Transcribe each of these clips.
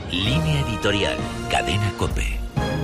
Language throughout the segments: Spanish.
Línea editorial, Cadena COPE.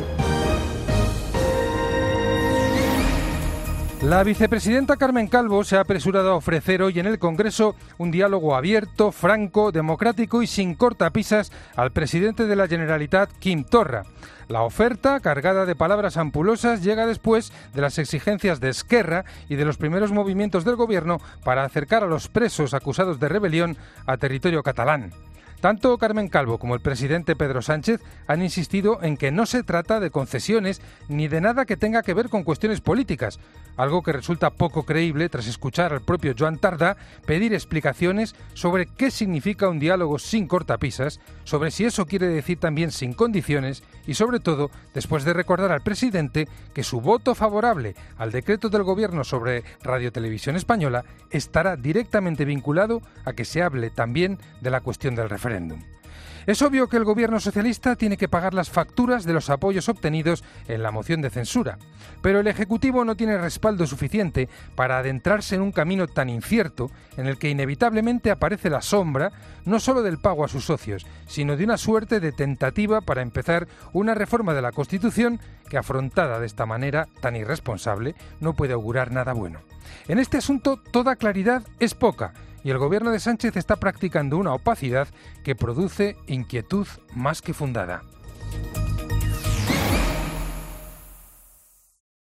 La vicepresidenta Carmen Calvo se ha apresurado a ofrecer hoy en el Congreso un diálogo abierto, franco, democrático y sin cortapisas al presidente de la Generalitat, Quim Torra. La oferta, cargada de palabras ampulosas, llega después de las exigencias de Esquerra y de los primeros movimientos del Gobierno para acercar a los presos acusados de rebelión a territorio catalán. Tanto Carmen Calvo como el presidente Pedro Sánchez han insistido en que no se trata de concesiones ni de nada que tenga que ver con cuestiones políticas, algo que resulta poco creíble tras escuchar al propio Joan Tardá pedir explicaciones sobre qué significa un diálogo sin cortapisas, sobre si eso quiere decir también sin condiciones y sobre todo después de recordar al presidente que su voto favorable al decreto del Gobierno sobre Radiotelevisión Española estará directamente vinculado a que se hable también de la cuestión del referéndum. Es obvio que el Gobierno socialista tiene que pagar las facturas de los apoyos obtenidos en la moción de censura, pero el Ejecutivo no tiene respaldo suficiente para adentrarse en un camino tan incierto en el que inevitablemente aparece la sombra no solo del pago a sus socios, sino de una suerte de tentativa para empezar una reforma de la Constitución que, afrontada de esta manera tan irresponsable, no puede augurar nada bueno. En este asunto toda claridad es poca, y el Gobierno de Sánchez está practicando una opacidad que produce inquietud más que fundada.